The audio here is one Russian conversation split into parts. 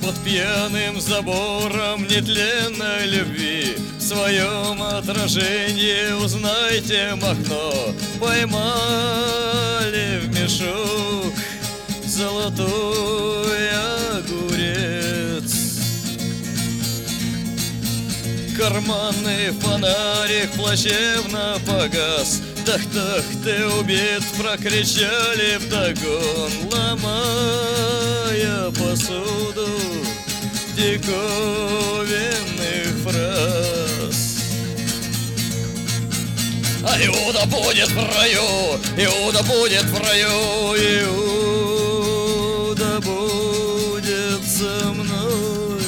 Под пьяным забором нетленной любви в своем отражении узнайте Махно. Поймали в мешок золотой огурец. Карманный фонарик плачевно погас. Тах-тах, ты убит, прокричали вдогон, ломая посуду диковинных фраз. А Иуда будет в раю, Иуда будет в раю, Иуда будет со мной.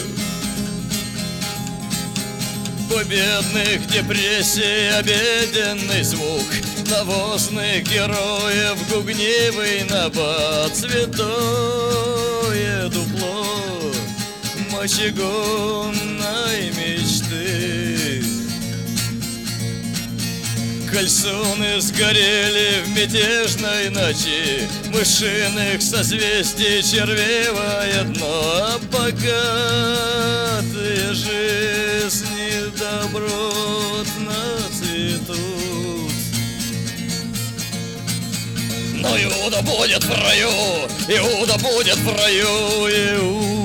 Победных депрессий обеденный звук, навозных героев гугнивый набат, святое дупло мочегонной мечты. Кальсоны сгорели в мятежной ночи, мышиных созвездий червивое дно, а богатые жизни добротно цветут. Но Иуда будет в раю, Иуда будет в раю, Иуда